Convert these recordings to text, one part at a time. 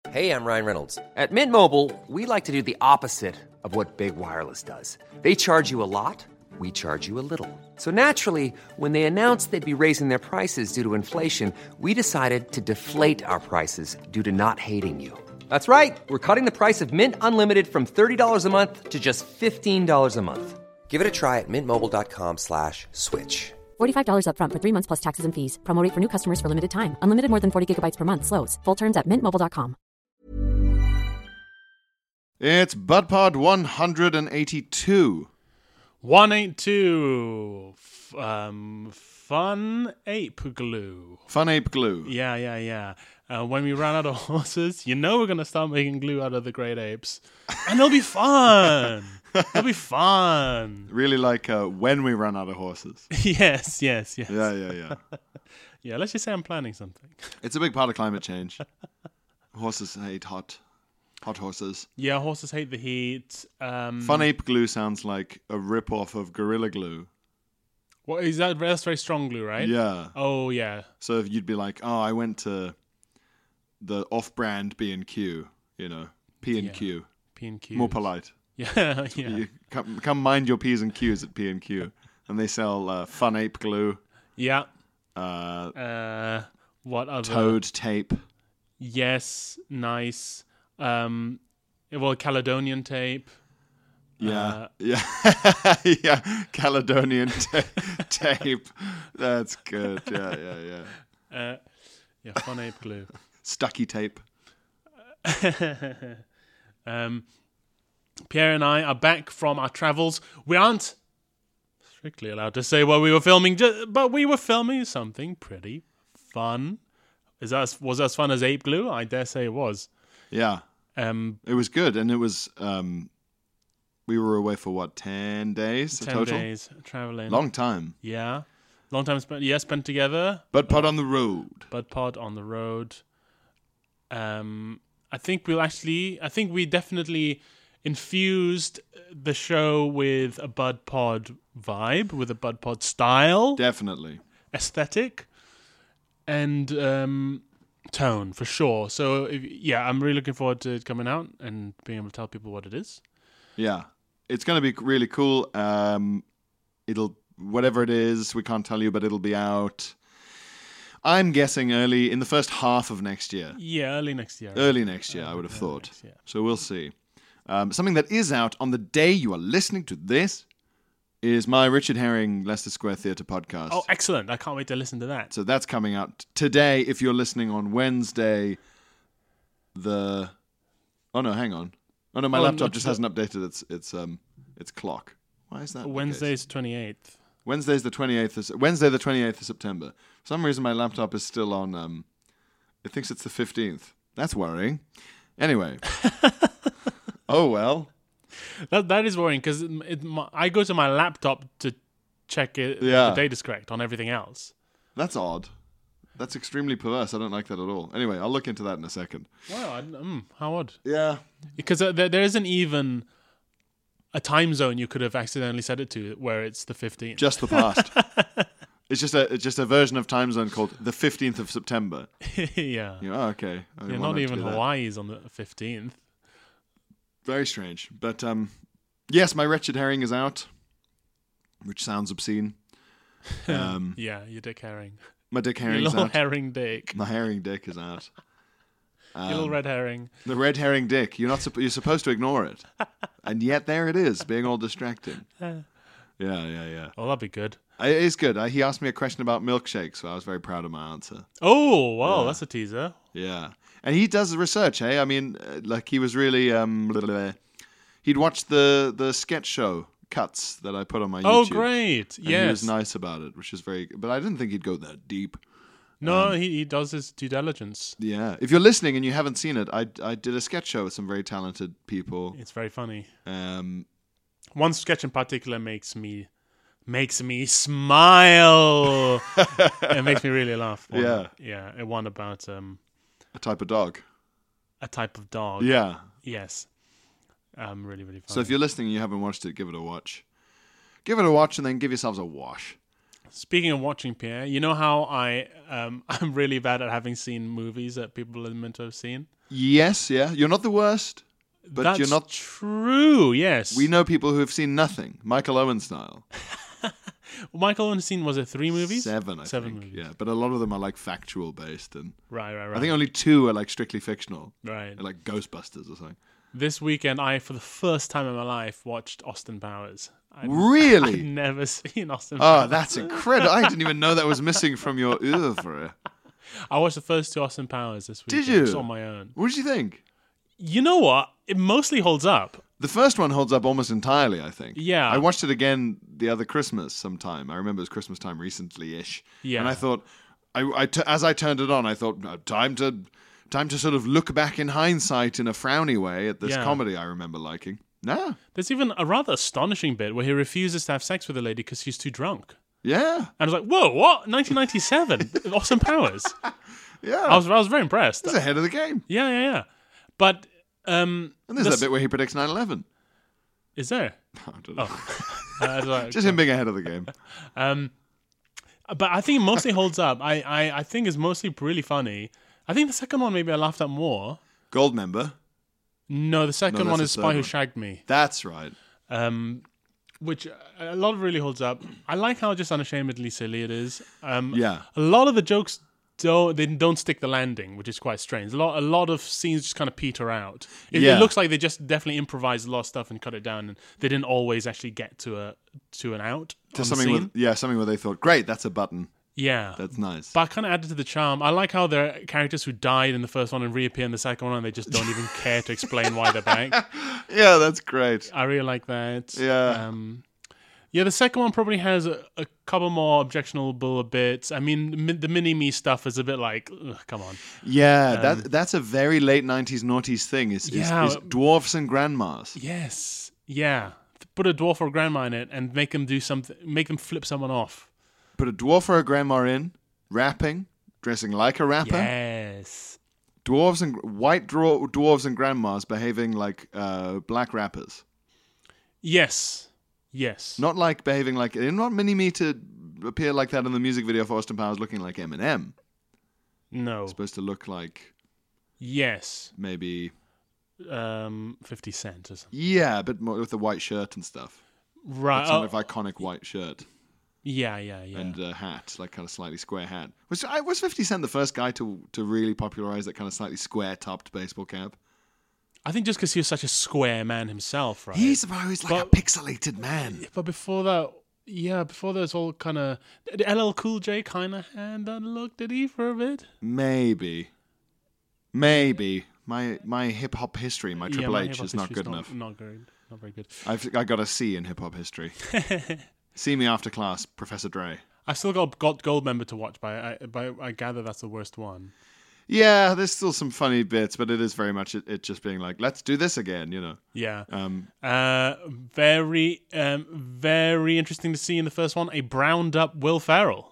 Hey, I'm Ryan Reynolds. At Mint Mobile, we like to do the opposite of what Big Wireless does. They charge you a lot, we charge you a little. So naturally, when they announced they'd be raising their prices due to inflation, we decided to deflate our prices due to not hating you. That's right. We're cutting the price of Mint Unlimited from $30 a month to just $15 a month. Give it a try at mintmobile.com/switch. $45 up front for 3 months plus taxes and fees. Promo rate for new customers for limited time. Unlimited more than 40 gigabytes per month. Slows full terms at mintmobile.com. It's BudPod 182. 182. Fun ape glue. Fun ape glue. Yeah. When we run out of horses, we're going to start making glue out of the great apes. And it'll be fun. It'll be fun. Really like when we run out of horses. Yes. Yeah. Yeah, let's just say I'm planning something. It's a big part of climate change. Horses hate hot horses. Yeah, horses hate the heat. Fun ape glue sounds like a rip-off of Gorilla Glue. What is that? That's very strong glue, right? Yeah. Oh, yeah. So if you'd be like, I went to the off-brand B&Q, P&Q. P&Q. More polite. Yeah. You come mind your P's and Q's at P&Q. And they sell fun ape glue. Yeah. What other? Toad tape. Yes, nice. Caledonian tape. Yeah. Yeah, Caledonian tape. That's good. Yeah. Fun ape glue. Stucky tape. Pierre and I are back from our travels. We aren't strictly allowed to say what we were filming, but we were filming something pretty fun. Was as fun as ape glue? I dare say it was. Yeah. It was good, and it was. We were away for 10 days? 10 total? days traveling. Long time. Yeah. Long time spent together. BudPod on the road. BudPod on the road. I think we definitely infused the show with a BudPod vibe, with a BudPod style. Definitely. Aesthetic. And tone, for sure. So, I'm really looking forward to it coming out and being able to tell people what it is. Yeah. It's going to be really cool. It'll, whatever it is, we can't tell you, but it'll be out, I'm guessing early, in the first half of next year. Yeah, early next year. Early next year, I would have thought. So we'll see. Something that is out on the day you are listening to this is my Richard Herring Leicester Square Theatre podcast. Oh, excellent. I can't wait to listen to that. So that's coming out today if you're listening on Wednesday. Oh, no, hang on. Oh, no, my laptop just hasn't updated its clock. Why is that? Wednesday's 28th. Wednesday the 28th of September. For some reason, my laptop is still on, it thinks it's the 15th. That's worrying. Anyway. Oh, well. That is worrying because I go to my laptop to check it. The date is correct on everything else. That's odd. That's extremely perverse. I don't like that at all. Anyway, I'll look into that in a second. Wow, how odd. Yeah. Because there isn't even a time zone you could have accidentally set it to where it's the 15th. Just the past. It's just a version of time zone called the 15th of September. Yeah. Okay. Not even Hawaii's on the 15th. Very strange. But yes, my Richard Herring is out, which sounds obscene. Yeah, your dick herring. My dick herring is out. Your little herring dick. My herring dick is out. Your little red herring. The red herring dick. You're supposed to ignore it. And yet there it is, being all distracting. Yeah. Oh, that'd be good. It is good. He asked me a question about milkshakes, so I was very proud of my answer. Oh, wow, that's a teaser. Yeah. And he does research, I mean, he was really... he'd watched the sketch show cuts that I put on my YouTube. Oh, great. And he was nice about it, which is very... But I didn't think he'd go that deep. No, he does his due diligence. Yeah. If you're listening and you haven't seen it, I did a sketch show with some very talented people. It's very funny. One sketch in particular makes me smile. It makes me really laugh. Yeah. One about a type of dog. A type of dog. Yeah. Yes. Really, really funny. So if you're listening and you haven't watched it, give it a watch. Give it a watch and then give yourselves a wash. Speaking of watching, Pierre, you know how I'm really bad at having seen movies that people are meant to have seen? Yes, yeah. You're not the worst, but That's you're not... true, yes. We know people who have seen nothing. Michael Owen style. Michael Owen seen, was it 3 movies? 7, I Seven think. movies. Yeah, but a lot of them are like factual based, and Right. I think only 2 are like strictly fictional. Right. They're like Ghostbusters or something. This weekend, I, for the first time in my life, watched Austin Powers. I'd Really? never seen Austin Oh, Powers. that's incredible. I didn't even know that was missing from your oeuvre. I watched the first 2 Austin Powers this weekend. Did you? Just on my own. What did you think? You know what? It mostly holds up. The first one holds up almost entirely, I think. Yeah. I watched it again the other Christmas sometime. I remember it was Christmas time recently-ish. Yeah. And I thought, as I turned it on, I thought, time to sort of look back in hindsight in a frowny way at this Yeah. comedy I remember liking. No. There's even a rather astonishing bit where he refuses to have sex with a lady because she's too drunk. Yeah. And I was like, whoa, what? 1997? Austin Powers. Yeah. I was very impressed. That's ahead of the game. Yeah. But, And there's that bit where he predicts 9/11. is there? I don't know. I was like, Just him being ahead of the game. But I think it mostly holds up. I think it's mostly really funny. I think the second one maybe I laughed at more. Goldmember. No, the second that's one the is third Spy Who one. Shagged Me, That's right. which a lot of really holds up. I like how just unashamedly silly it is. Yeah. A lot of the jokes don't stick the landing, which is quite strange. A lot of scenes just kind of peter out. It looks like they just definitely improvised a lot of stuff and cut it down, and they didn't always actually get to an out. To on something the scene. with something where they thought, great, that's a button. Yeah. That's nice. But kind of added to the charm. I like how there are characters who died in the first one and reappear in the second one, and they just don't even care to explain why they're back. Yeah, that's great. I really like that. Yeah. Yeah, the second one probably has a couple more objectionable bits. I mean, the mini-me stuff is a bit like, ugh, come on. Yeah, that's a very late 90s noughties thing, is dwarfs and grandmas. Yes. Yeah. Put a dwarf or a grandma in it and make them do something, make them flip someone off. Put a dwarf or a grandma in, rapping, dressing like a rapper. Yes. Dwarves and white dwarves and grandmas behaving like black rappers. Yes. Not like behaving like... They're not mini-me to appear like that in the music video for Austin Powers looking like Eminem. No. It's supposed to look like Yes. maybe... 50 Cent or something. Yeah, a bit more with the white shirt and stuff. Right. Some of iconic white shirt Yeah. and a hat, like kind of slightly square hat. Was 50 Cent the first guy to really popularize that kind of slightly square-topped baseball cap? I think just because he was such a square man himself, right? He's like a pixelated man. But before that, before that was all kind of... Did LL Cool J kind of had that look, did he, for a bit? Maybe. My hip-hop history, my Triple my H hip-hop is not history's good enough. Not good. Not very good. I got a C in hip-hop history. See me after class, Professor Dre. I've still got Goldmember to watch, but I gather that's the worst one. Yeah, there's still some funny bits, but it is very much it just being like, let's do this again, you know. Yeah. Very interesting to see in the first one a browned up Will Ferrell.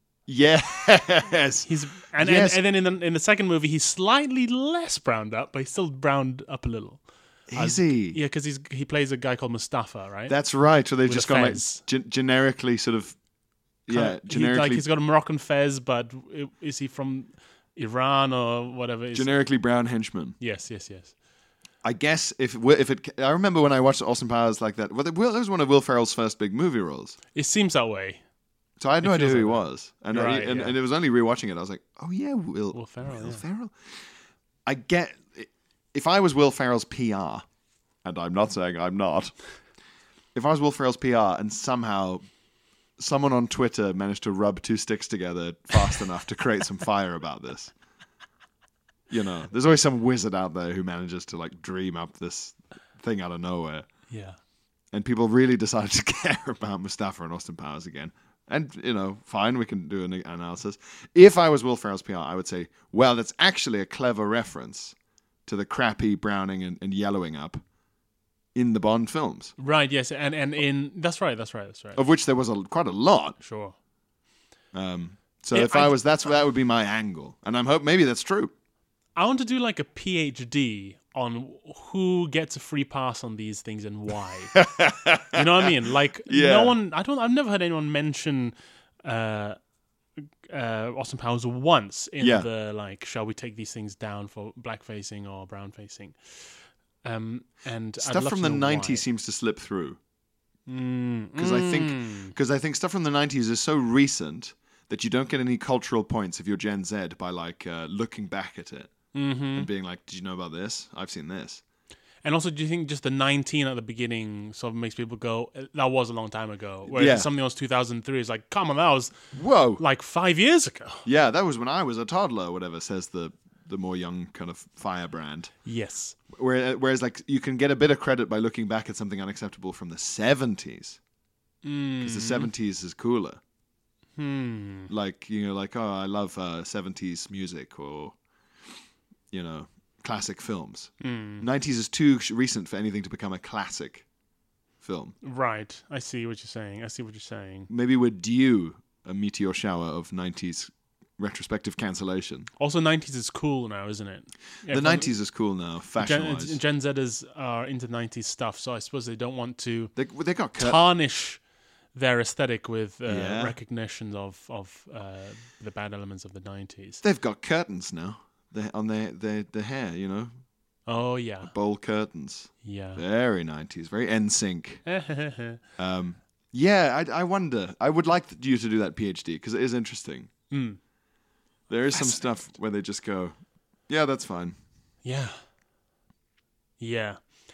Yes. And Yes. then in the second movie he's slightly less browned up, but he's still browned up a little. Is he? Yeah, because he plays a guy called Mustafa, right? That's right. So they've With just a gone like fez. generically sort of... generically... he's got a Moroccan fez, but is he from Iran or whatever? generically brown henchman. Yes. I guess if it... I remember when I watched Austin Powers like that. Well, it was one of Will Ferrell's first big movie roles. It seems that way. So I had no It idea feels who he like that. was. And, Right, and it was only rewatching it. I was like, oh yeah, Will Ferrell, yeah. Ferrell. I get... If I was Will Ferrell's PR, and I'm not saying I'm not, if I was Will Ferrell's PR and somehow someone on Twitter managed to rub two sticks together fast enough to create some fire about this, you know, there's always some wizard out there who manages to like dream up this thing out of nowhere. Yeah. And people really decided to care about Mustafa and Austin Powers again. And, you know, fine, we can do an analysis. If I was Will Ferrell's PR, I would say, well, that's actually a clever reference to the crappy browning and yellowing up in the Bond films. Right, yes. And in... That's right. Of which there was quite a lot. Sure. So if I was... that would be my angle. And I'm hoping maybe that's true. I want to do like a PhD on who gets a free pass on these things and why. You know what I mean? Like Yeah. I've never heard anyone mention Austin Powers once in Yeah. the like, shall we take these things down for black facing or brown facing? And I'd Stuff love from to the know 90s why. seems to slip through. Because I think stuff from the 90s is so recent that you don't get any cultural points if you're Gen Z by like looking back at it and being like, did you know about this? I've seen this. And also, do you think just the 19 at the beginning sort of makes people go, that was a long time ago? Whereas if something else 2003 is like, come on, that was Whoa. like 5 years ago. Yeah, that was when I was a toddler or whatever, says the more young kind of firebrand. Yes. Whereas like you can get a bit of credit by looking back at something unacceptable from the 70s. Because the 70s is cooler. Like, you know, like, oh, I love 70s music or, you know, classic films. 90s is too recent for anything to become a classic film. Right. I see what you're saying. Maybe we're due a meteor shower of 90s retrospective cancellation. Also, 90s is cool now, isn't it? The 90s is cool now, fashion-wise. Gen Zers are into 90s stuff, so I suppose they don't want to They got cut. tarnish their aesthetic with Yeah. recognition of the bad elements of the 90s. They've got curtains now on their hair, you know, Oh, yeah. bowl curtains. Yeah. Very 90s, very NSYNC. Yeah, I wonder. I would like you to do that PhD because it is interesting. There is some stuff where they just go, yeah, that's fine. Yeah. Yeah.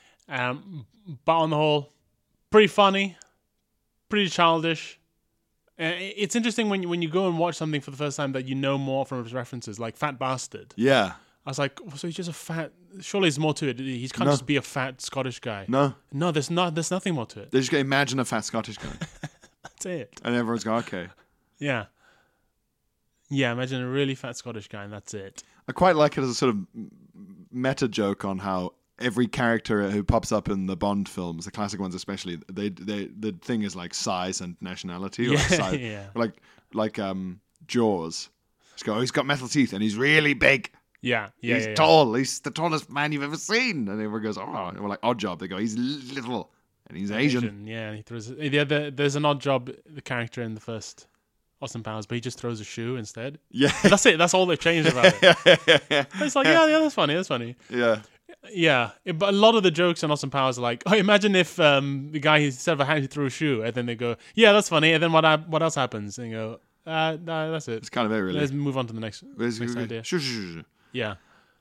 But on the whole, pretty funny, pretty childish. It's interesting when you go and watch something for the first time that you know more from its references, like Fat Bastard. Yeah. I was like, so he's just a fat... Surely there's more to it. He can't No. just be a fat Scottish guy. No, There's nothing more to it. they just go, imagine a fat Scottish guy. That's it. And everyone's going, okay. Yeah. Yeah, imagine a really fat Scottish guy and that's it. I quite like it as a sort of meta joke on how every character who pops up in the Bond films, the classic ones especially, the thing is like size and nationality. Or like Yeah, size, yeah. Like Jaws. Just go, oh, he's got metal teeth and he's really big. Yeah. He's tall. He's the tallest man you've ever seen. And everyone goes, oh, and we're like Odd Job. They go, he's little and he's Asian. Yeah, and he throws... there's an Odd Job, the character in the first Austin Powers, but he just throws a shoe instead. Yeah. That's it. That's all they've changed about it. It's like, yeah, that's funny. Yeah. Yeah, but a lot of the jokes on Austin Powers are like, oh, imagine if the guy instead of a hand he threw a shoe, and then they go, yeah, that's funny, and then what else happens? And you go, no, that's it. It's kind of it, really. Let's move on to the next idea. Sure. Yeah,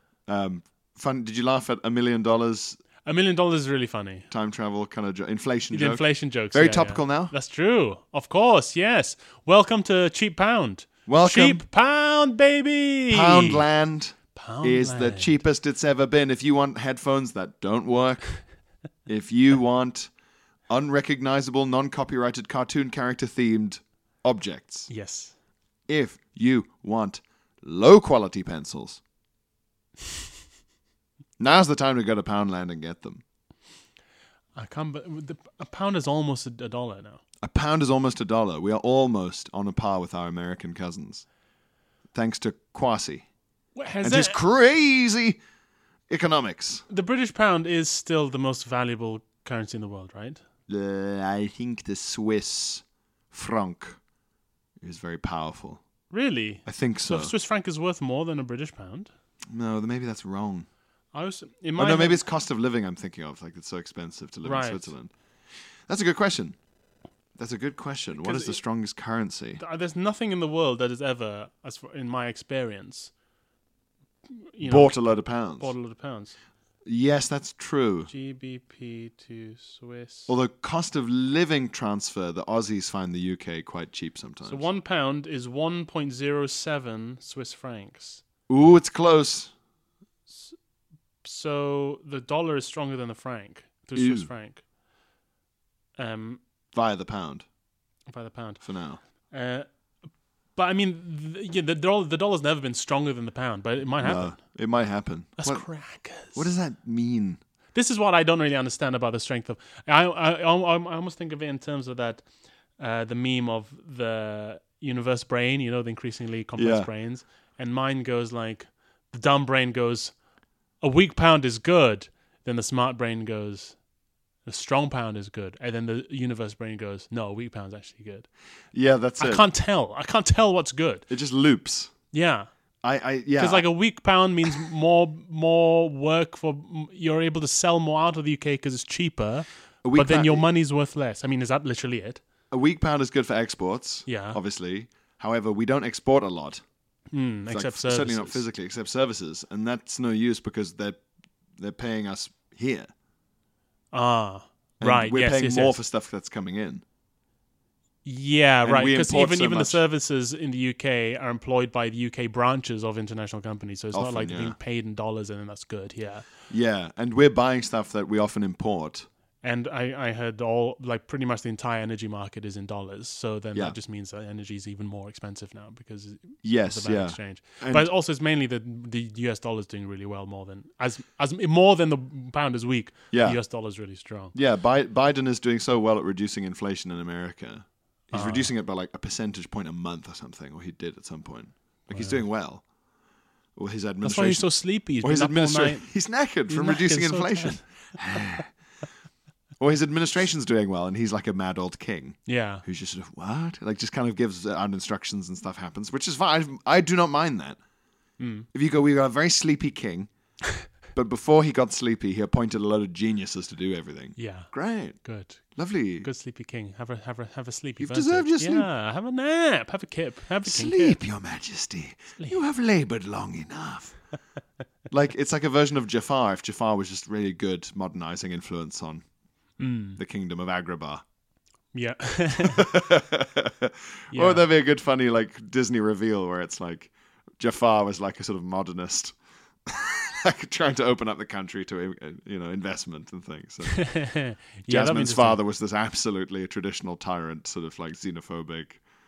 Fun. Did you laugh at $1 million $1 million is really funny. time travel kind of inflation The joke? inflation jokes, Very yeah, topical yeah. now. That's true, of course. Yes, welcome to Cheap Pound. Welcome. Cheap Pound, baby. Poundland is the Poundland. cheapest it's ever been. If you want headphones that don't work, if you want unrecognizable, non-copyrighted cartoon character themed objects, Yes. if you want low quality pencils, now's the time to go to Poundland and get them. I can't. But a pound is almost $1 now. A pound is almost $1. We are almost on a par with our American cousins, thanks to Kwasi Has and his crazy economics. the British pound is still the most valuable currency in the world, right? I think the Swiss franc is very powerful. Really? I think so. So Swiss franc is worth more than a British pound? No, maybe that's wrong. I was in Oh, my no, maybe it's cost of living I'm thinking of. Like, it's so expensive to live Right. in Switzerland. That's a good question. What Because is the strongest currency? there's nothing in the world that has ever, as far, in my experience, Bought a load of pounds. bought a lot of pounds. Yes, that's true. GBP to Swiss. Although cost of living transfer, the Aussies find the UK quite cheap sometimes. So £1 is 1.07 Swiss francs. Ooh, it's close. So the dollar is stronger than the franc, the Ew. Swiss franc. Via the pound By the pound. for now. But I mean, the dollar's never been stronger than the pound, but it might happen. No, it might happen. That's crackers. What does that mean? This is what I don't really understand about the strength of. I almost think of it in terms of that, the meme of the universe brain. You know, the increasingly complex Yeah. brains, and mine goes like the dumb brain goes, a weak pound is good. Then the smart brain goes, A strong pound is good. And then the universe brain goes, no, a weak pound's actually good. Yeah, that's I it. can't tell what's good. It just loops. Yeah. Yeah. Because like a weak pound means more work for you're able to sell more out of the UK because it's cheaper, weak but then pound- your money's worth less. I mean, is that literally it? a weak pound is good for exports. Yeah. Obviously. However, we don't export a lot. Except services. Certainly not physically, except services, and that's no use because they're paying us here. Ah, And right. We're yes, paying yes, more yes. for stuff that's coming in. Yeah, And right. we Because import even so the much. services in the UK are employed by the UK branches of international companies, so it's not Often, like they're yeah. being paid in dollars, and then that's good. Yeah. Yeah, and we're buying stuff that we often import. And I heard pretty much the entire energy market is in dollars. So then Yeah. that just means that energy is even more expensive now because of Yes, the bad yeah. exchange. And- But also it's mainly the US dollar is doing really well more than more than the pound is weak. Yeah. The US dollar is really strong. Yeah, Biden is doing so well at reducing inflation in America. He's reducing it by like a percentage point a month or something, or he did at some point. Like he's doing well. Or his administration. That's why he's so sleepy. He's or his been up all administration. night. He's knackered He's from knackered, reducing so inflation. Or his administration's doing well, and he's like a mad old king Yeah. who's just sort of what, like just kind of gives out instructions and stuff happens, which is fine. I do not mind that. If you go, we got a very sleepy king, but before he got sleepy, he appointed a lot of geniuses to do everything. Yeah. Great, Good. lovely. Good sleepy king. Have a sleepy. You've vintage. deserved your sleep. Yeah. Have a nap. Have a kip. Have a king Sleep, kip. Your Majesty. You have laboured long enough. Like it's like a version of Jafar. If Jafar was just really good modernizing influence on the kingdom of Agrabah. Yeah. Or there'd be a good funny like Disney reveal where it's like Jafar was like a sort of modernist, like trying to open up the country to investment and things. So Yeah, that'd be Jasmine's interesting. father was this absolutely a traditional tyrant, sort of like xenophobic.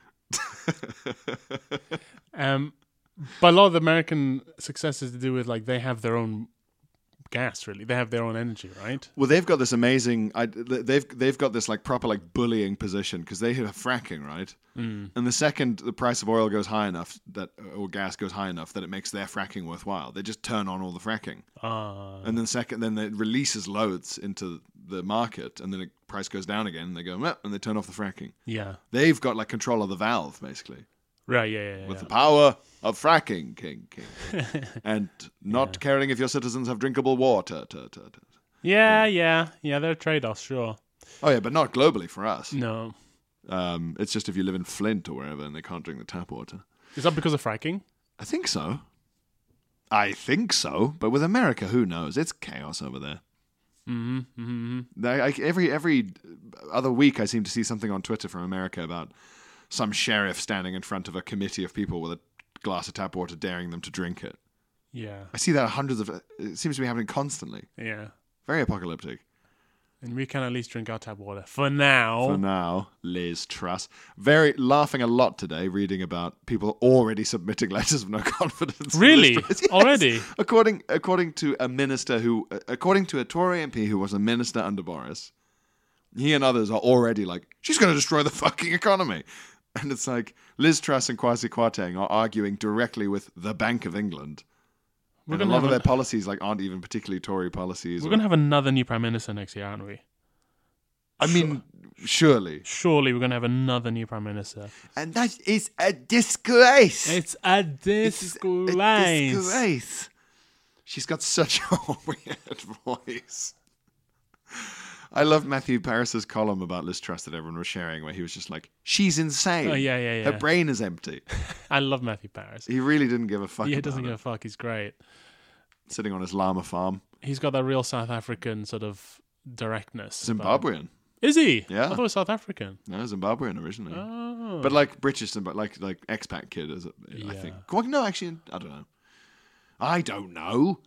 But a lot of the American success is to do with like they have their own gas. Really, they have their own energy, right? Well, they've got this amazing. They've got this like proper like bullying position because they have fracking, right? And the second the price of oil goes high enough or gas goes high enough that it makes their fracking worthwhile, they just turn on all the fracking. And then it releases loads into the market, and then the price goes down again. And they go and they turn off the fracking. Yeah. They've got like control of the valve basically Right. Yeah. with the power of fracking, king, and not caring if your citizens have drinkable water. Yeah. There are trade-offs, sure. Oh yeah, but not globally for us. No. It's just if you live in Flint or wherever and they can't drink the tap water. Is that because of fracking? I think so. But with America, who knows? It's chaos over there. Every other week, I seem to see something on Twitter from America about some sheriff standing in front of a committee of people with a glass of tap water, daring them to drink it. Yeah. I see that it seems to be happening constantly. Yeah. Very apocalyptic. And we can at least drink our tap water for now. For now, Liz Truss. Very laughing a lot today, reading about people already submitting letters of no confidence. to Really? Liz Truss. Yes. Already? According to a minister according to a Tory MP who was a minister under Boris, he and others are already like, she's going to destroy the fucking economy. And it's like Liz Truss and Kwasi Kwarteng are arguing directly with the Bank of England. And a lot of their policies aren't even particularly Tory policies. We're going to have another new prime minister next year, aren't we? I mean, surely. Surely we're going to have another new prime minister. And that is a disgrace. It's a disgrace. Disgrace. She's got such a weird voice. I love Matthew Paris's column about Liz Truss that everyone was sharing, where he was just like, she's insane. Oh, yeah. Her brain is empty. I love Matthew Paris. He really didn't give a fuck. Yeah, he about doesn't it. give a fuck. He's great. Sitting on his llama farm. He's got that real South African sort of directness. Zimbabwean. Is he? Yeah. I thought it was South African. No, Zimbabwean originally. Oh. But like British, but like expat kid, I Yeah. think. Well, no, actually, I don't know.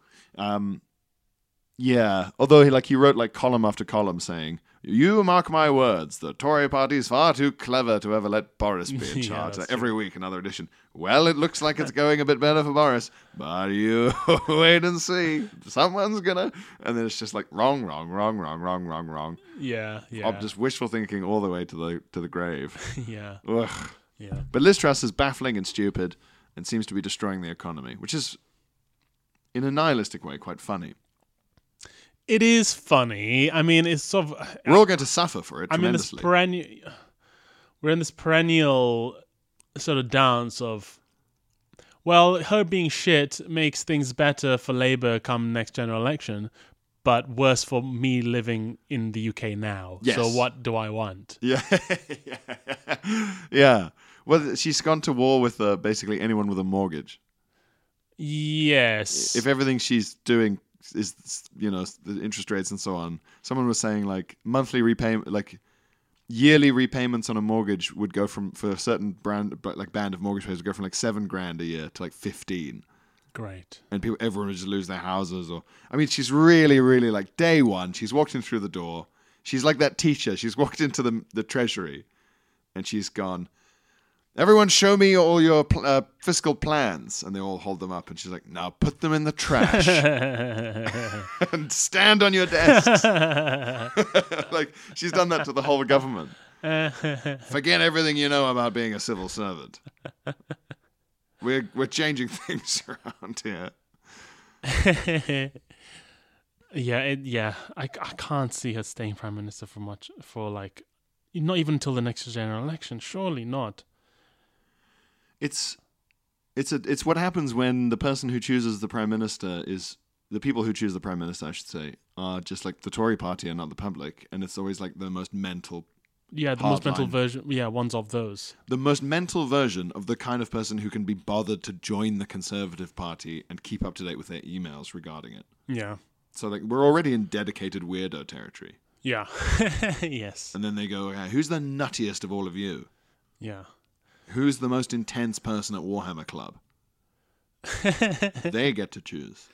Yeah, although he wrote column after column saying, "You mark my words, the Tory party's far too clever to ever let Boris be in Yeah, charge." that's Every week, another edition. Well, it looks like it's going a bit better for Boris, but you wait and see. Someone's gonna, and then it's just like wrong. Yeah. I'm just wishful thinking all the way to the grave. Yeah. Ugh. Yeah. But Liz Truss is baffling and stupid, and seems to be destroying the economy, which is, in a nihilistic way, quite funny. It is funny. I mean, it's sort of. We're all going to suffer for it I'm in this tremendously. We're in this perennial sort of dance of, well, her being shit makes things better for Labour come next general election, but worse for me living in the UK now. Yes. So what do I want? Yeah. Yeah. Well, she's gone to war with basically anyone with a mortgage. Yes. If everything she's doing is, the interest rates and so on. Someone was saying like monthly repayment, like yearly repayments on a mortgage would go for a certain band of mortgage payers would go from like $7,000 a year to like 15. Great. And everyone would just lose their houses. She's really, really like day one. She's walked in through the door. She's like that teacher. She's walked into the treasury, and she's gone, "Everyone, show me all your fiscal plans." And they all hold them up, and she's like, "Now put them in the trash and stand on your desks." Like she's done that to the whole government. Forget everything you know about being a civil servant. We're changing things around here. I can't see her staying prime minister for not even until the next general election. Surely not. It's what happens when the person who chooses the prime minister is the people who choose the prime minister, I should say, are just like the Tory party and not the public, and it's always like the most mental. Yeah, the most mental version. Yeah, one's of those. The most mental version of the kind of person who can be bothered to join the Conservative Party and keep up to date with their emails regarding it. Yeah. So like we're already in dedicated weirdo territory. Yeah. Yes. And then they go, okay, who's the nuttiest of all of you? Yeah. Who's the most intense person at Warhammer Club? They get to choose.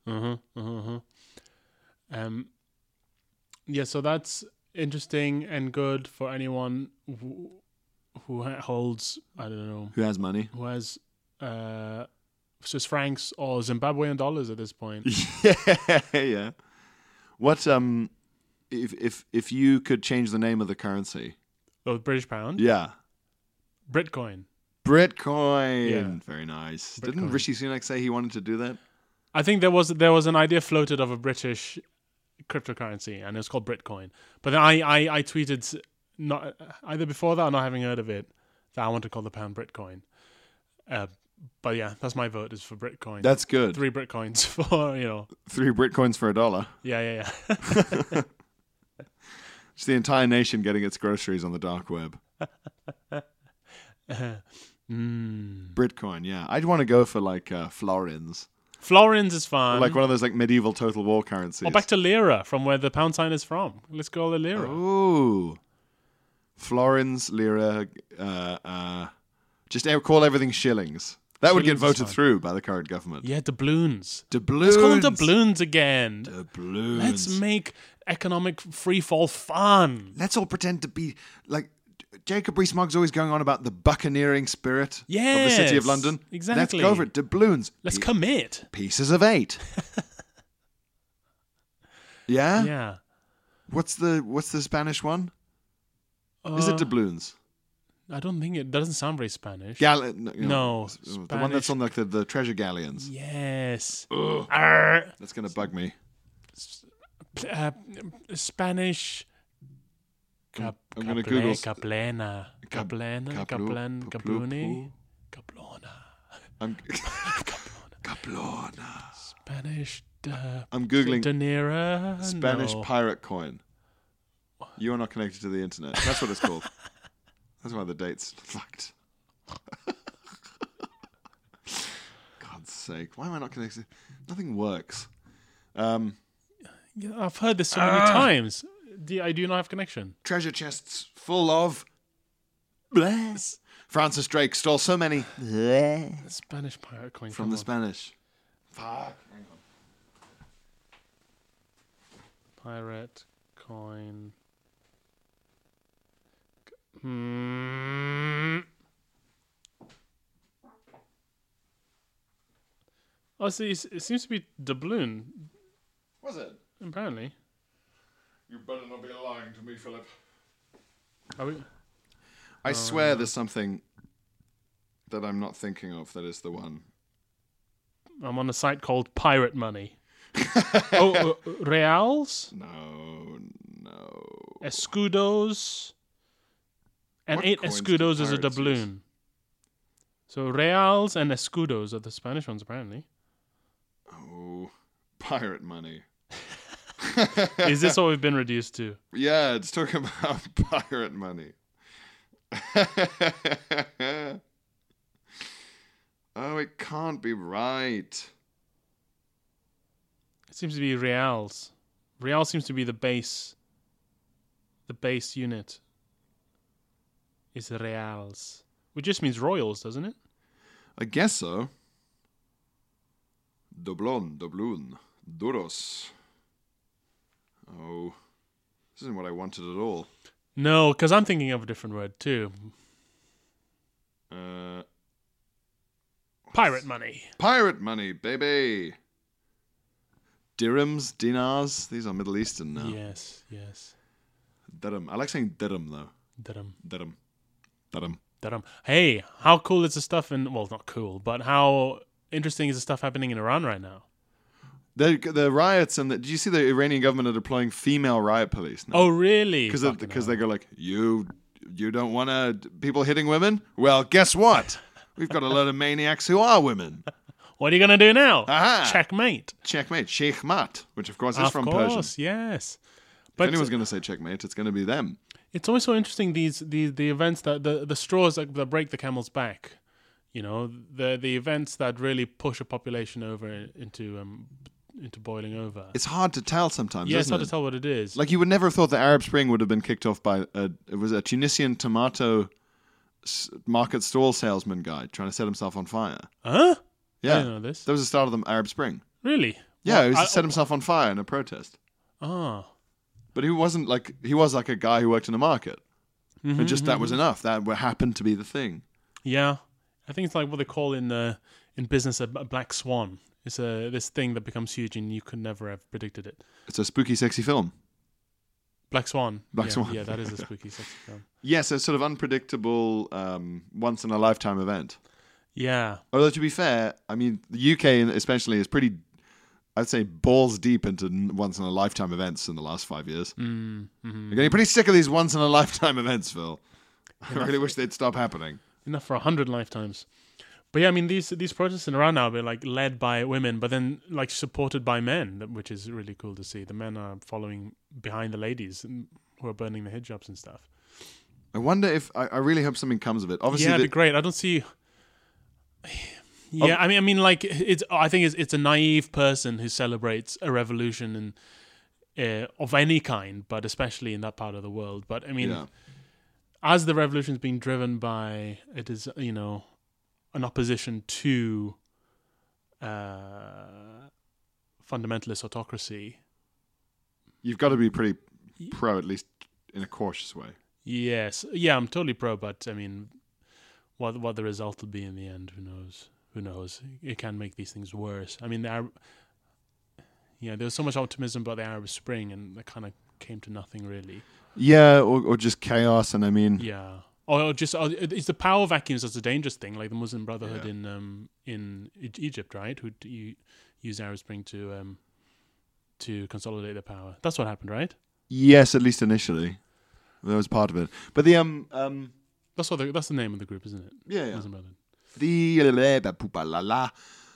Yeah, so that's interesting and good for anyone who holds, I don't know, Who has money? who has Swiss francs or Zimbabwean dollars at this point. Yeah. What if you could change the name of the currency? Oh, British pound? Yeah. Britcoin. Britcoin. Yeah. Very nice. Britcoin. Didn't Rishi Sunak say he wanted to do that? I think there was an idea floated of a British cryptocurrency, and it was called Britcoin. But then I tweeted not either before that or not having heard of it that I want to call the pound Britcoin. But yeah, that's my vote is for Britcoin. That's good. 3 Britcoins for 3 Britcoins for $1. Yeah. It's the entire nation getting its groceries on the dark web. Britcoin, yeah. I'd want to go for like florins. Florins is fun. Like one of those like medieval total war currencies. Or back to lira, from where the pound sign is from. Let's go the lira. Ooh. Florins, lira, just call everything shillings. That would get Shillings is voted fine. through by the current government. Yeah, doubloons. Doubloons. Let's call them doubloons again. Doubloons. Let's make economic free fall fun. Let's all pretend to be like Jacob Rees-Mogg's always going on about the buccaneering spirit of the city of Yes, London. exactly. Let's go for it. Doubloons. Let's commit. Pieces of 8. Yeah? Yeah. What's the Spanish one? Is it doubloons? I don't think it doesn't sound very Spanish. No, No, the one that's on like the treasure galleons. Yes. That's gonna bug me. Spanish. I'm gonna Google Caplena. Capluna. I'm Caplona. Spanish. I'm googling Dinera. Spanish No. pirate coin. You are not connected to the internet. That's what it's called. That's why the date's fucked. God's sake. Why am I not connected? Nothing works. Yeah, I've heard this so many times. Do you not have connection? Treasure chests full of... Francis Drake stole so many... Spanish pirate coin. from come the on. Spanish. Fuck. Hang on. Pirate coin. Oh, see, it seems to be doubloon, Was it? apparently. You better not be lying to me, Philip. Are we? I swear there's something that I'm not thinking of that is the one. I'm on a site called Pirate Money. Reals, No. escudos, and What 8 coins do escudos is a pirates doubloon. So reals and escudos are the Spanish ones, apparently. Oh, pirate money. Is this what we've been reduced to? Yeah, it's talking about pirate money. Oh, it can't be right. It seems to be reals. Real seems to be the base. The base unit is reals, which just means royals, doesn't it? I guess so. Doubloon, duros. Oh, this isn't what I wanted at all. No, because I'm thinking of a different word too. Pirate money. Pirate money, baby. Dirhams, dinars. These are Middle Eastern now. Yes. Dirham. I like saying dirham though. Dirham. Dirham. Hey, how cool is the stuff in? Well, not cool, but how interesting is the stuff happening in Iran right now? The riots and did you see the Iranian government are deploying female riot police now? Oh, really? Because they go like, you don't want people hitting women? Well, guess what? We've got a lot of maniacs who are women. What are you going to do now? Aha. Checkmate. Sheikh Mat, which of course is from Persian. Of course, yes. If But anyone's going to say checkmate, it's going to be them. it's always so interesting, the events that the straws that break the camel's back. You know, the events that really push a population over into boiling over. It's hard to tell sometimes, Yeah, it's isn't hard it? to tell what it is. Like you would never have thought the Arab Spring would have been kicked off by it was a Tunisian tomato market stall salesman guy trying to set himself on fire. Huh? Yeah, I didn't know this. That was the start of the Arab Spring. Really? Yeah, Well, he set himself on fire in a protest. Ah. But he was like a guy who worked in a market. And just that was enough. That happened to be the thing. Yeah, I think it's like what they call in business a black swan. It's this thing that becomes huge and you could never have predicted it. It's a spooky, sexy film. Black Swan. Black Swan. Yeah, that is a spooky, sexy film. Yes, a sort of unpredictable, once in a lifetime event. Yeah. Although to be fair, I mean the UK especially is pretty, I'd say, balls deep into once in a lifetime events in the last 5 years. You're getting pretty sick of these once in a lifetime events, Phil. I really wish they'd stop happening. Enough for 100 lifetimes. But yeah, I mean these protests in Iran now are like led by women, but then like supported by men, which is really cool to see. The men are following behind the ladies who are burning the hijabs and stuff. I wonder if I really hope something comes of it. Obviously, Yeah, it'd be great. I don't see. Yeah, I mean, like it's. I think it's a naive person who celebrates a revolution and of any kind, but especially in that part of the world. But I mean, yeah. as the revolution's being driven by, it is an opposition to fundamentalist autocracy. You've got to be pretty pro, at least in a cautious way. Yes, yeah, I'm totally pro, but I mean, what the result will be in the end, who knows? Who knows? It can make these things worse. I mean, there was so much optimism about the Arab Spring, and it kind of came to nothing really. Yeah, or just chaos, and I mean, Yeah, or just it's the power vacuums that's a dangerous thing, like the Muslim Brotherhood in Egypt, right? Who use Arab Spring to consolidate their power. That's what happened, right? yes, at least initially, that was part of it. But the That's the name of the group, isn't it? yeah. Muslim Brotherhood. The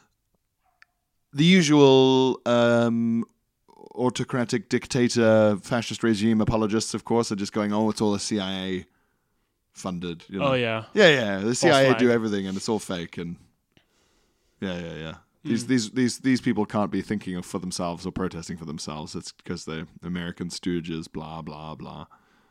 usual autocratic dictator fascist regime apologists, of course, are just going, oh, it's all a CIA funded. You know? Oh yeah. Yeah. The CIA flag. do everything, and it's all fake. And yeah. These people can't be thinking for themselves or protesting for themselves. It's because they're American stooges. Blah blah blah.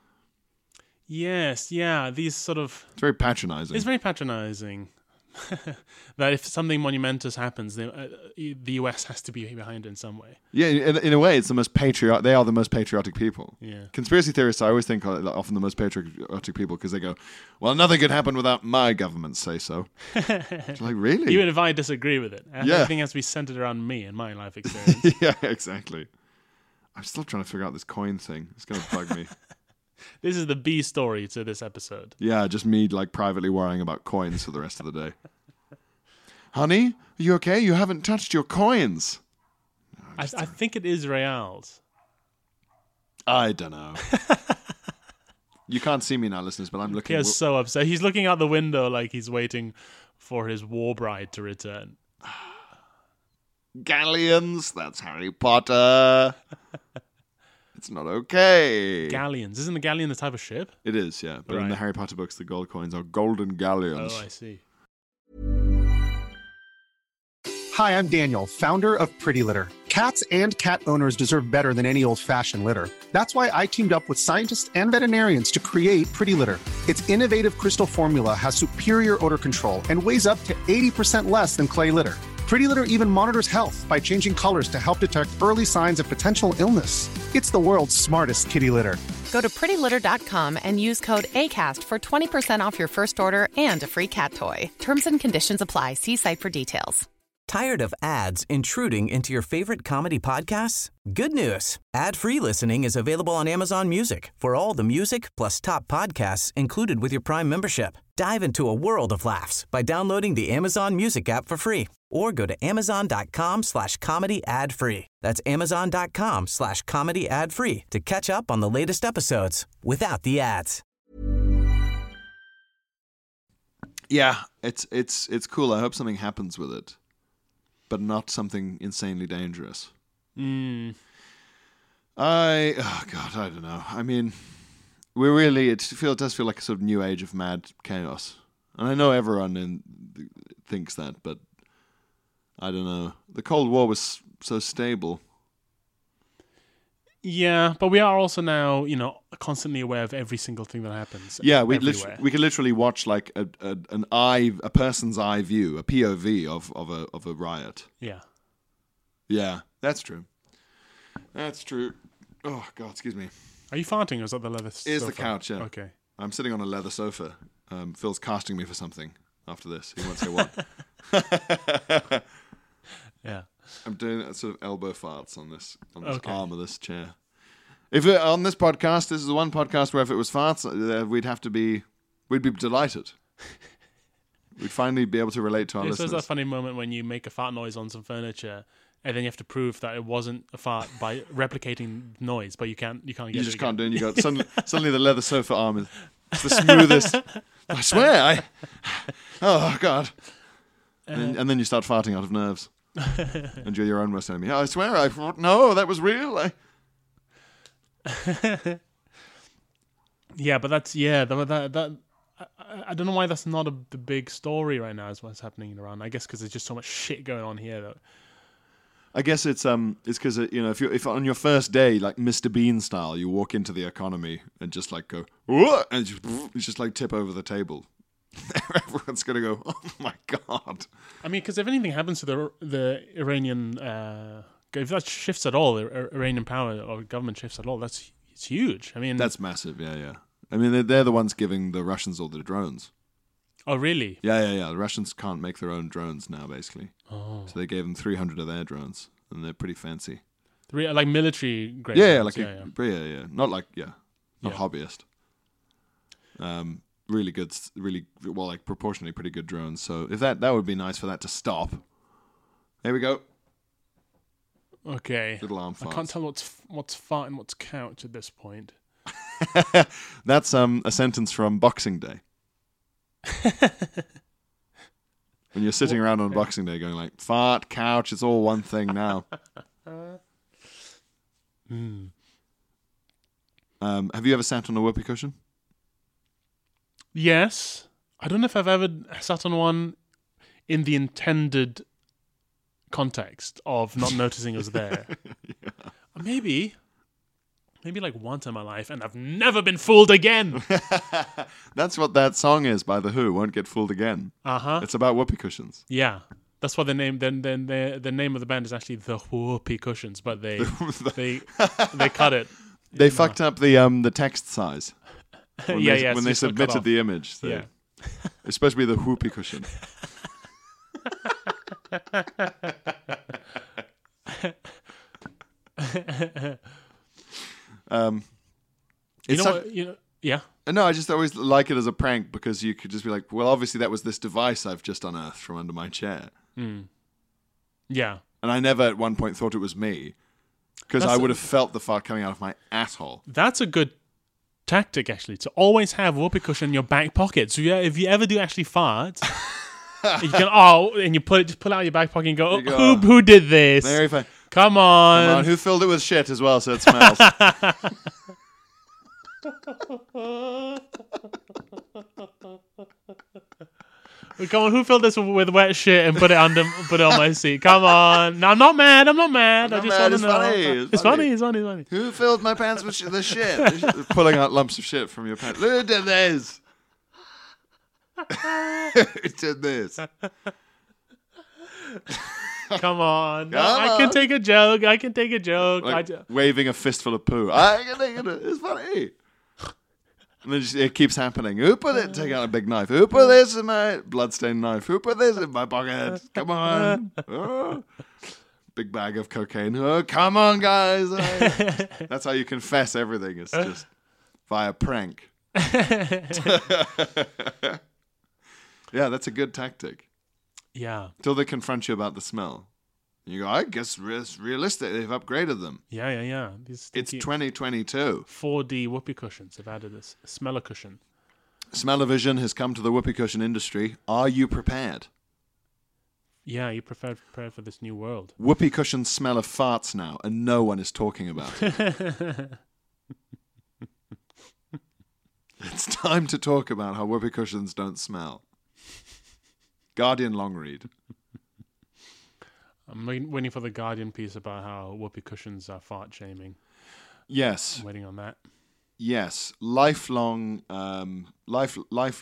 Yes, yeah. These sort of. It's very patronizing. It's very patronizing. That if something monumentous happens, the US has to be behind it in some way. Yeah, in a way, it's the most They are the most patriotic people. Yeah. Conspiracy theorists, I always think, are often the most patriotic people because they go, "Well, nothing could happen without my government say so." It's like, really? Even if I disagree with it, Yeah. everything has to be centered around me and my life experience. Yeah, exactly. I'm still trying to figure out this coin thing. It's going to bug me. This is the B story to this episode. Yeah, just me like privately worrying about coins for the rest of the day. Honey, are you okay? You haven't touched your coins. I think it is Reals. I don't know. You can't see me now, listeners, but I'm looking. Pierre's so upset. He's looking out the window like he's waiting for his war bride to return. Galleons, that's Harry Potter. It's not okay. Galleons. Isn't a galleon the type of ship? It is, yeah. But in the Harry Potter books, the gold coins are golden galleons. Oh, I see. Hi, I'm Daniel, founder of Pretty Litter. Cats and cat owners deserve better than any old-fashioned litter. That's why I teamed up with scientists and veterinarians to create Pretty Litter. Its innovative crystal formula has superior odor control and weighs up to 80% less than clay litter. Pretty Litter even monitors health by changing colors to help detect early signs of potential illness. It's the world's smartest kitty litter. Go to prettylitter.com and use code ACAST for 20% off your first order and a free cat toy. Terms and conditions apply. See site for details. Tired of ads intruding into your favorite comedy podcasts? Good news. Ad-free listening is available on Amazon Music for all the music plus top podcasts included with your Prime membership. Dive into a world of laughs by downloading the Amazon Music app for free or go to amazon.com/comedy ad-free. That's amazon.com/comedy ad-free to catch up on the latest episodes without the ads. Yeah, it's cool. I hope something happens with it, but not something insanely dangerous. Mm. I don't know. I mean, it does feel like a sort of new age of mad chaos. And I know everyone thinks that, but I don't know. The Cold War was so stable. Yeah, but we are also now, constantly aware of every single thing that happens. Yeah, we could literally watch like a person's eye view, a POV of a riot. Yeah. Yeah, that's true. That's true. Oh God, excuse me. Are you farting or is that the leather sofa? It's the couch, yeah. Okay. I'm sitting on a leather sofa. Phil's casting me for something after this. He won't say what. Yeah. I'm doing sort of elbow farts on this Okay. arm of this chair. On this podcast, this is the one podcast where if it was farts, we'd be delighted. We'd finally be able to relate to our There's listeners. that funny moment when you make a fart noise on some furniture, and then you have to prove that it wasn't a fart by replicating noise, but you can't get it. You just can't do again. it. And you go suddenly the leather sofa arm is the smoothest. I swear. Oh God. And then you start farting out of nerves. And you're your own worst enemy. I swear, no, that was real. Yeah, but that's that. I don't know why that's not the big story right now. Is what's happening in Iran. I guess because there's just so much shit going on here. Though. I guess it's because if on your first day, like Mr. Bean style, you walk into the economy and just like go "Whoa!" and just like tip over the table. Everyone's gonna go, oh my God. I mean, because if anything happens to the Iranian, if that shifts at all, Iranian power or government shifts at all, it's huge. I mean, that's massive. Yeah. I mean, they're the ones giving the Russians all the drones. Oh, really? Yeah. The Russians can't make their own drones now, basically. Oh. So they gave them 300 of their drones, and they're pretty fancy. Like military grade. Yeah, drones. Not hobbyist. Really good, like proportionally pretty good drones. So if that would be nice for that to stop. There we go. Okay. Little arm farts. I can't tell what's fart and what's couch at this point. That's a sentence from Boxing Day. When you're sitting around on Boxing Day going like, fart, couch, it's all one thing now. Have you ever sat on a whoopee cushion? Yes. I don't know if I've ever sat on one in the intended context of not noticing it was there. Yeah. Maybe like once in my life, and I've never been fooled again. That's what that song is by The Who, Won't Get Fooled Again. Uh-huh. It's about whoopee cushions. Yeah. That's why the name the name of the band is actually The Whoopee Cushions, but they cut it. They fucked up the text size. When When they submitted the image. Yeah. It's supposed to be the whoopee cushion. Yeah. No, I just always like it as a prank because you could just be like, well, obviously that was this device I've just unearthed from under my chair. Yeah. And I never at one point thought it was me. Because I would have felt the fart coming out of my asshole. That's a good tactic, actually, to always have whoopee cushion in your back pocket. So yeah, if you ever do actually fart, you can and you just pull it out of your back pocket and go, who did this? Very fine. Come on. Come on, who filled it with shit as well so it smells? Come on, who filled this with wet shit and put it on my seat? Come on. No, I'm not mad. I just want to know. It's funny. Who filled my pants with the shit? Pulling out lumps of shit from your pants. Who did this? Who did this? Come on. I can take a joke. Like waving a fistful of poo. I can take it. It's funny. And then it keeps happening. Who put it? Take out a big knife. Who put this in my bloodstained knife? Who put this in my pocket? Come on. Oh. Big bag of cocaine. Oh, come on, guys. That's how you confess everything. It's just via prank. Yeah, that's a good tactic. Yeah. Till they confront you about the smell. You go, I guess it's realistic. They've upgraded them. Yeah. It's 2022. 4D whoopee cushions have added this smeller cushion. Smell-o-vision has come to the whoopee cushion industry. Are you prepared? Yeah, you prepared for this new world. Whoopee cushions smell of farts now, and no one is talking about it. It's time to talk about how whoopee cushions don't smell. Guardian long read. I'm waiting for the Guardian piece about how whoopee cushions are fart shaming. Yes. I'm waiting on that. Yes. Lifelong, what's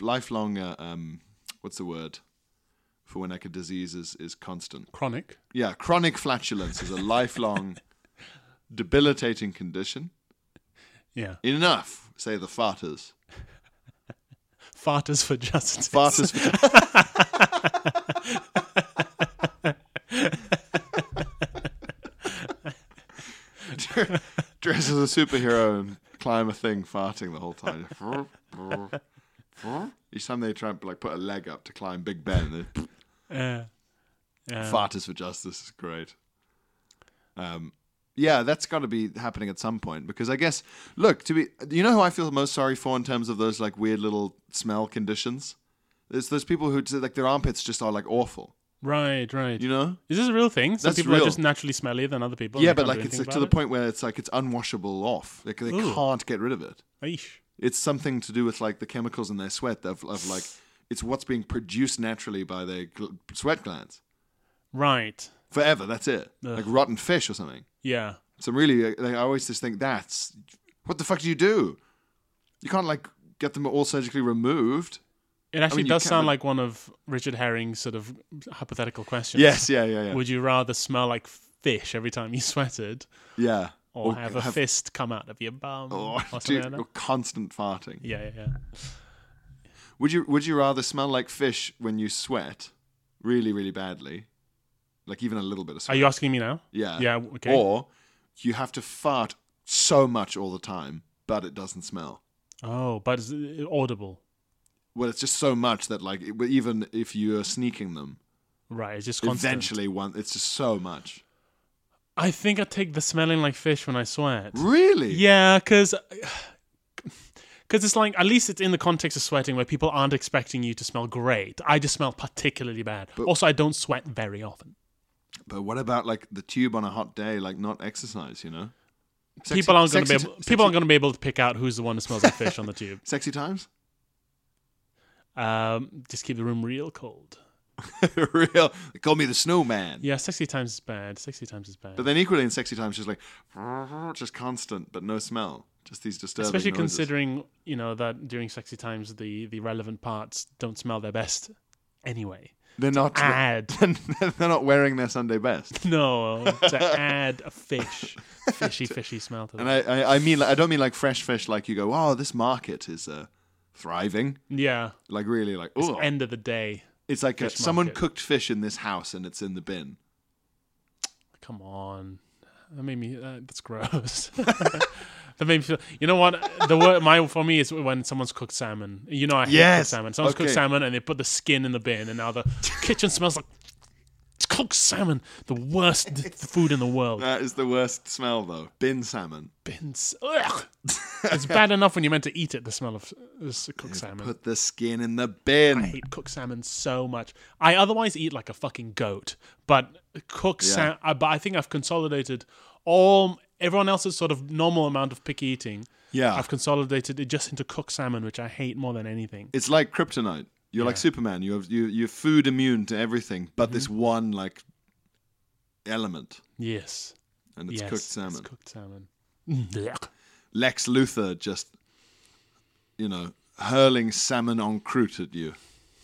the word for when like a disease is constant? Chronic. Yeah, chronic flatulence is a lifelong debilitating condition. Yeah. Enough, say the farters. Farters for justice. Farters for dress as a superhero and climb a thing farting the whole time. Each time they try and like put a leg up to climb Big Ben, Farters for Justice is great. Yeah, that's got to be happening at some point because I guess, look, you know who I feel most sorry for in terms of those like weird little smell conditions? There's those people who like their armpits just are like awful. Right. You know? Is this a real thing? Some That's people real. are just naturally smellier than other people. Yeah, but like it's like to the point where it's like it's unwashable off. Like they can't get rid of it. Eesh. It's something to do with like the chemicals in their sweat of like it's what's being produced naturally by their sweat glands. Right. Forever, that's it. Ugh. Like rotten fish or something. Yeah. So really, I always just think what the fuck do? You can't like get them all surgically removed. It actually you does can, sound but- like one of Richard Herring's sort of hypothetical questions. Yes, yeah. Would you rather smell like fish every time you sweated Yeah. or have a fist come out of your bum or something like that? Or constant farting. Yeah. Would you rather smell like fish when you sweat really, really badly? Like even a little bit of sweat. Are you asking me now? Yeah. Yeah, okay. Or you have to fart so much all the time, but it doesn't smell. Oh, but it's audible. Well, it's just so much that like even if you're sneaking them, Right, it's just constant. eventually it's just so much. I think I take the smelling like fish when I sweat. Really? Yeah, because it's like, at least it's in the context of sweating where people aren't expecting you to smell great. I just smell particularly bad. Also, I don't sweat very often. But what about like the tube on a hot day, like not exercise, you know? People aren't going to be able to pick out who's the one who smells like fish on the tube. Sexy times? Just keep the room real cold. Real. They call me the snowman. Yeah, sexy times is bad. But then equally in sexy times, just like, just constant, but no smell. Just these disturbing Especially noises. considering, that during sexy times, the relevant parts don't smell their best anyway. They're not they're not wearing their Sunday best. No, to add a fishy smell to them. And I mean, I don't mean like fresh fish. Like you go, oh, this market is thriving. Yeah, Like really, like it's oh, end of the day. it's like fish someone market. cooked fish in this house and it's in the bin. Come on, that made me. That's gross. That made me feel. You know what? The word for me is when someone's cooked salmon. I hate cooked salmon. Someone's cooked salmon and they put the skin in the bin, and now the kitchen smells like Cooked salmon, the worst food in the world. That is the worst smell, though. Bin salmon. Bins. Ugh. It's bad enough when you're meant to eat it, the smell of this cooked salmon. Put the skin in the bin. I hate cooked salmon so much. I otherwise eat like a fucking goat, but cooked salmon. But I think I've consolidated everyone else's sort of normal amount of picky eating. Yeah. I've consolidated it just into cooked salmon, which I hate more than anything. It's like kryptonite. You're like Superman. You're food immune to everything, but this one like element, Yes. and it's cooked salmon. It's cooked salmon. Lex Luthor just, hurling salmon en croûte at you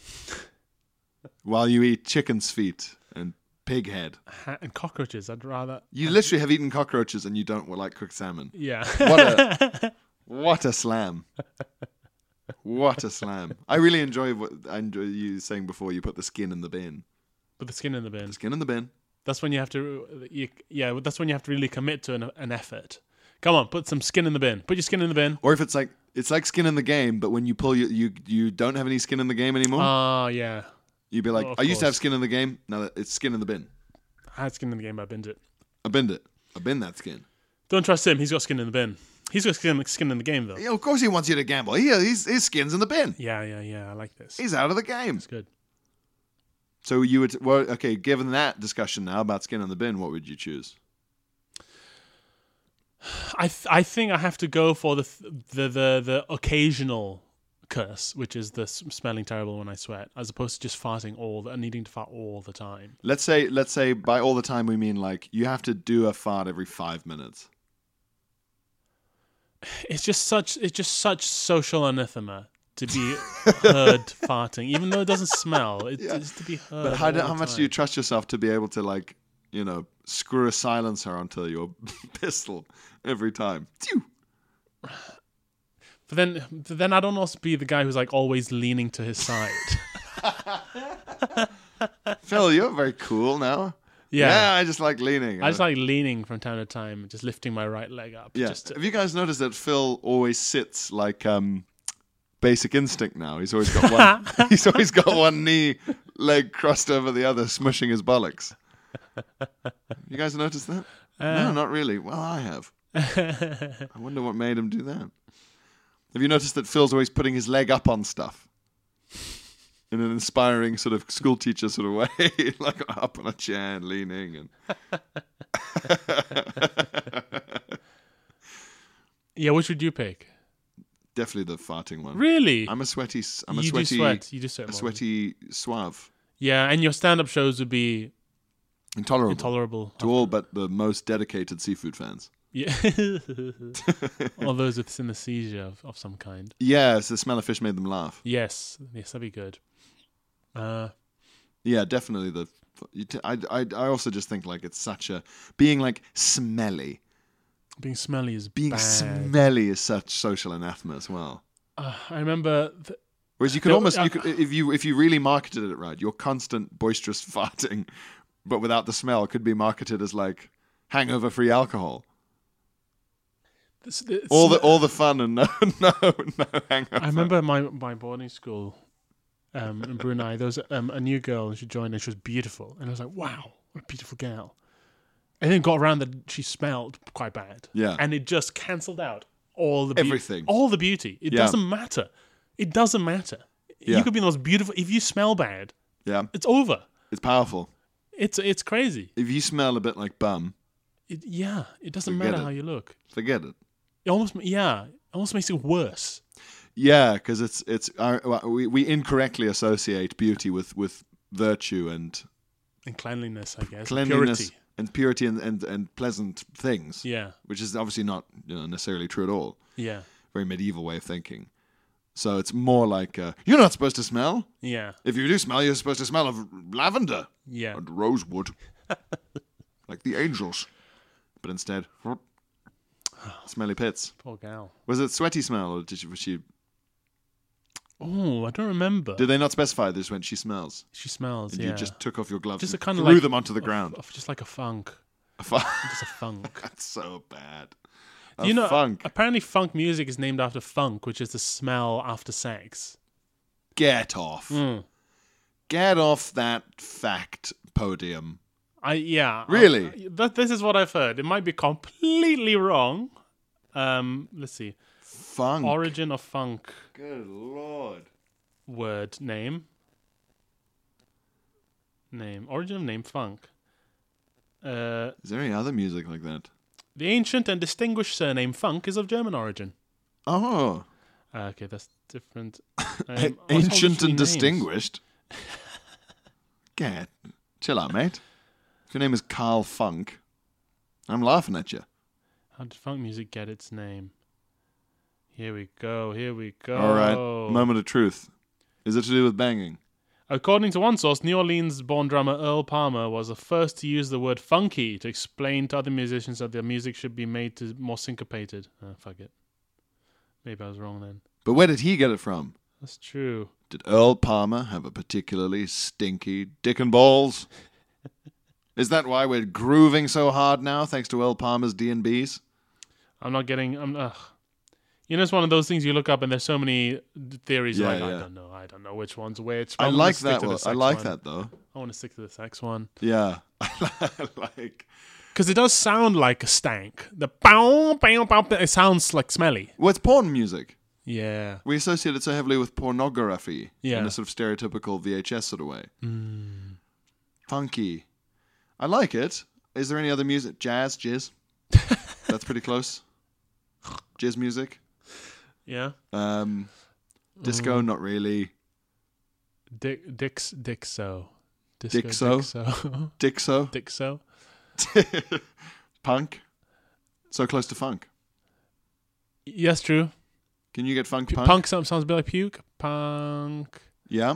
while you eat chicken's feet and pig head. And cockroaches, I'd rather. You literally have eaten cockroaches and you don't like cooked salmon. Yeah. What a slam. What a slam. I really enjoy you saying before you put the skin in the bin. Put the skin in the bin. The skin in the bin. That's when you have to. That's when you have to really commit to an effort. Come on, put some skin in the bin. Put your skin in the bin. Or if it's like skin in the game, but when you pull you don't have any skin in the game anymore. Yeah. You'd be like, of I used to have course. skin in the game. Now it's skin in the bin. I had skin in the game, but I binned it. I binned it. I binned that skin. Don't trust him. He's got skin in the bin. He's got skin in the game, though. Yeah, of course he wants you to gamble. His skin's in the bin. Yeah. I like this. He's out of the game. It's good. So you would okay. Given that discussion now about skin in the bin, what would you choose? I think I have to go for the occasional curse, which is the smelling terrible when I sweat, as opposed to just farting needing to fart all the time. Let's say by all the time we mean like you have to do a fart every 5 minutes. It's just such social anathema to be heard farting, even though it doesn't smell. It's to be heard. But all how the much time. do you trust yourself to be able to like screw a silencer onto your pistol every time? Phew. But then I don't also be the guy who's like always leaning to his side. Phil, you're very cool now. Yeah. I just like leaning. I just like leaning from time to time, just lifting my right leg up. Yeah. Just to, Have you guys noticed that Phil always sits like Basic Instinct now? He's always got one. He's always got one leg crossed over the other, smushing his bollocks. You guys noticed that? No, not really. Well, I have. I wonder what made him do that. Have you noticed that Phil's always putting his leg up on stuff in an inspiring sort of school teacher sort of way, like up on a chair and leaning and. yeah, which would you pick? Definitely the farting one. Really? I'm a sweaty. You do sweat. You do sweat a more. sweety suave. Yeah, and your stand-up shows would be Intolerable to all but the most dedicated seafood fans. Yeah. All those with synesthesia of some kind. Yes, the smell of fish made them laugh. Yes, that'd be good. Yeah, definitely. I also just think like it's such a being like smelly. Being smelly is Being bad. smelly is such social anathema as well. I remember. Whereas you could if you really marketed it right, your constant boisterous farting, but without the smell, could be marketed as like hangover-free alcohol. All the fun and no hangover. I remember my boarding school in Brunei. There was a new girl, and she joined, and she was beautiful. And I was like, wow, what a beautiful girl. And then got around that she smelled quite bad. Yeah. And it just cancelled out all the everything. All the beauty. It doesn't matter. It doesn't matter. Yeah. You could be the most beautiful. If you smell bad, it's over. It's powerful. It's crazy. If you smell a bit like bum, It doesn't Forget matter it. how you look. forget it. It almost makes it worse. Yeah, because we incorrectly associate beauty with virtue and And cleanliness, I guess. cleanliness Purity. and pleasant things. Yeah. Which is obviously not necessarily true at all. Yeah. Very medieval way of thinking. So it's more like you're not supposed to smell. Yeah. If you do smell, you're supposed to smell of lavender Yeah. and rosewood, like the angels. But instead, smelly pits. Poor gal. Was it sweaty smell, or was she? Oh, I don't remember. Did they not specify this when she smells? She smells, And yeah. you just took off your gloves Just a and kind of threw like them onto the ground. Just like a funk. Funk. Just a funk. That's so bad. Funk. Apparently funk music is named after funk, which is the smell after sex. Get off. Get off that fact podium. Really? This is what I've heard. It might be completely wrong. Let's see. Funk. Origin of funk. Good Lord. Word name. Origin of name funk. Is there any other music like that? The ancient and distinguished surname Funk is of German origin. Oh. Okay, that's different. Ancient and distinguished? Get. Chill out, mate. If your name is Carl Funk, I'm laughing at you. How did funk music get its name? Here we go. All right. Moment of truth. Is it to do with banging? According to one source, New Orleans-born drummer Earl Palmer was the first to use the word funky to explain to other musicians that their music should be made to more syncopated. Fuck it. Maybe I was wrong then. But where did he get it from? That's true. Did Earl Palmer have a particularly stinky dick and balls? Is that why we're grooving so hard now, thanks to Earl Palmer's D&Bs? I'm not getting... You know, it's one of those things you look up and there's so many theories. Yeah, I yeah. don't know which one's which. I like that one. I like that, though. I want to stick to the sex one. Yeah. Like... Because it does sound like a stank. The bow, bow, bow, it sounds like smelly. Well, it's porn music. Yeah. We associate it so heavily with pornography Yeah. in a sort of stereotypical VHS sort of way. Funky. I like it. Is there any other music? Jizz? That's pretty close. Jizz music. Yeah. Disco, not really. Dixo. Dixo? Dixo. Punk. So close to funk. Yes, true. Can you get funk punk? Punk sounds a bit like puke. Punk. Yeah.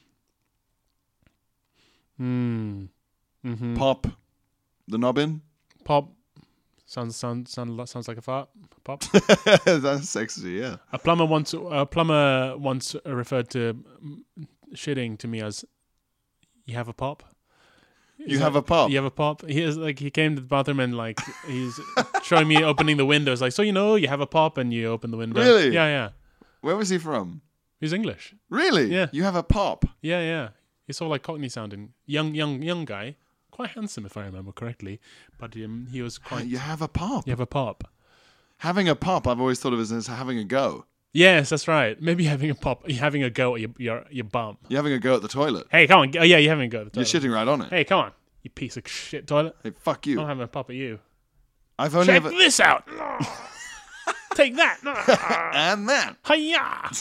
Mm-hmm. Pop. The Nobbin. Pop. Sounds like a fart. Pop. That's sexy, yeah. A plumber once referred to shitting to me as, "You have a pop." You have a pop. You have a pop. He came to the bathroom and he's showing me opening the windows. Like, so you have a pop and you open the window. Really? Yeah. Where was he from? He's English. Really? Yeah. You have a pop. Yeah. He's sort of like Cockney sounding, young guy, quite handsome if I remember correctly. But he was quite. You have a pop. You have a pop. Having a pop, I've always thought of as having a go. Yes, that's right. Maybe having a pop. You're having a go at your bum. You're having a go at the toilet. Hey, come on. Oh, yeah, you're having a go at the You're toilet. shitting right on it. Hey, come on. You piece of shit toilet. Hey, fuck you. I'm having a pop at you. I've only Check ever... this out. Take that. And that. Hiya.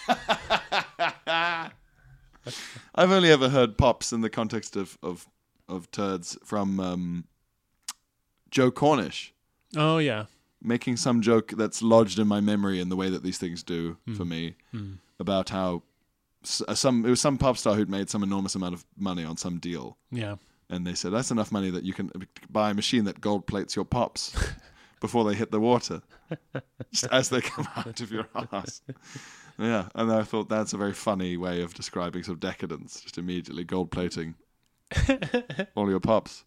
I've only ever heard pops in the context of turds from Joe Cornish. Oh, yeah. Making some joke that's lodged in my memory in the way that these things do for me about how it was some pop star who'd made some enormous amount of money on some deal. Yeah. And they said, that's enough money that you can buy a machine that gold plates your pops before they hit the water, just as they come out of your ass. Yeah, and I thought that's a very funny way of describing sort of decadence, just immediately gold plating all your pops.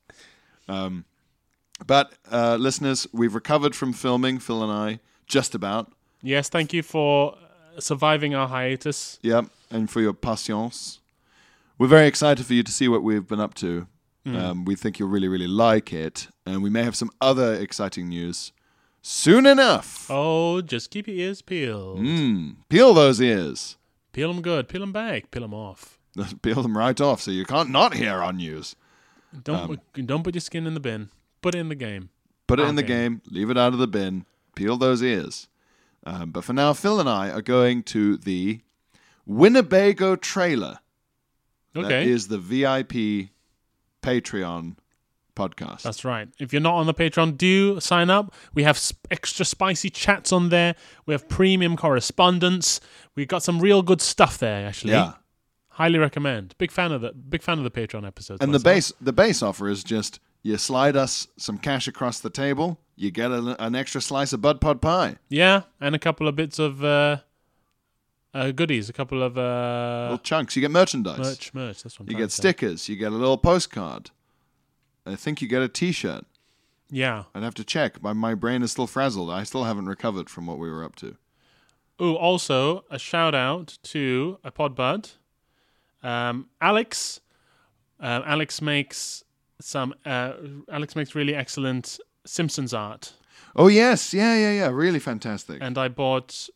But listeners, we've recovered from filming, Phil and I, just about. Yes, thank you for surviving our hiatus. Yep, and for your patience. We're very excited for you to see what we've been up to. We think you'll really, really like it. And we may have some other exciting news soon enough. Oh, just keep your ears peeled. Peel those ears. Peel them good. Peel them back. Peel them off. Peel them right off so you can't not hear our news. Don't put your skin in the bin. Put it in the game. Put it in the game. Leave it out of the bin. Peel those ears. But for now, Phil and I are going to the Winnebago trailer. Okay. That is the VIP Patreon podcast. That's right. If you're not on the Patreon, do sign up. We have extra spicy chats on there. We have premium correspondence. We've got some real good stuff there, actually. Yeah. Highly recommend. Big fan of the Patreon episodes. And myself. the base offer is just you slide us some cash across the table, you get an extra slice of Bud Pod pie. Yeah, and a couple of bits of goodies, a couple of little chunks. You get merchandise. Merch. That's what I'm You trying get to say. stickers. You get a little postcard. I think you get a T-shirt. Yeah. I'd have to check. My brain is still frazzled. I still haven't recovered from what we were up to. Ooh, also a shout out to a Podbud, Alex, Alex makes really excellent Simpsons art. Oh yes, yeah, really fantastic. And I bought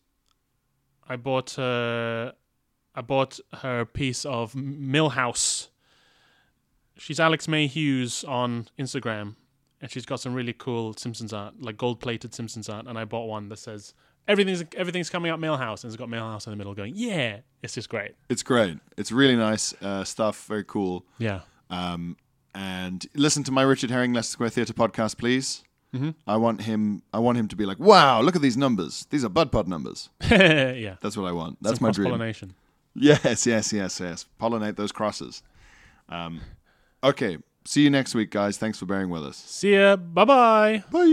her piece of Millhouse. She's Alex May Hughes on Instagram, and she's got some really cool Simpsons art, like gold-plated Simpsons art. And I bought one that says everything's coming up Millhouse, and it's got Millhouse in the middle, going, yeah, it's just great. It's great. It's really nice stuff. Very cool. Yeah. And listen to my Richard Herring Leicester Square Theatre podcast, please. Mm-hmm. I want him to be like, wow, look at these numbers. These are BudPod numbers. Yeah. That's what I want. That's some my dream. Cross-pollination. Yes. Pollinate those crosses. Okay. See you next week, guys. Thanks for bearing with us. See ya. Bye-bye. Bye.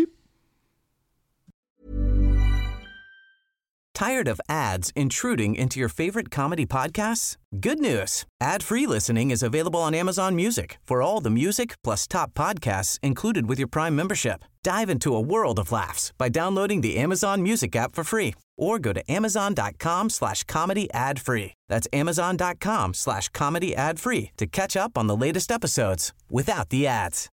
Tired of ads intruding into your favorite comedy podcasts? Good news. Ad-free listening is available on Amazon Music for all the music plus top podcasts included with your Prime membership. Dive into a world of laughs by downloading the Amazon Music app for free or go to amazon.com/comedy ad-free. That's amazon.com/comedy ad-free to catch up on the latest episodes without the ads.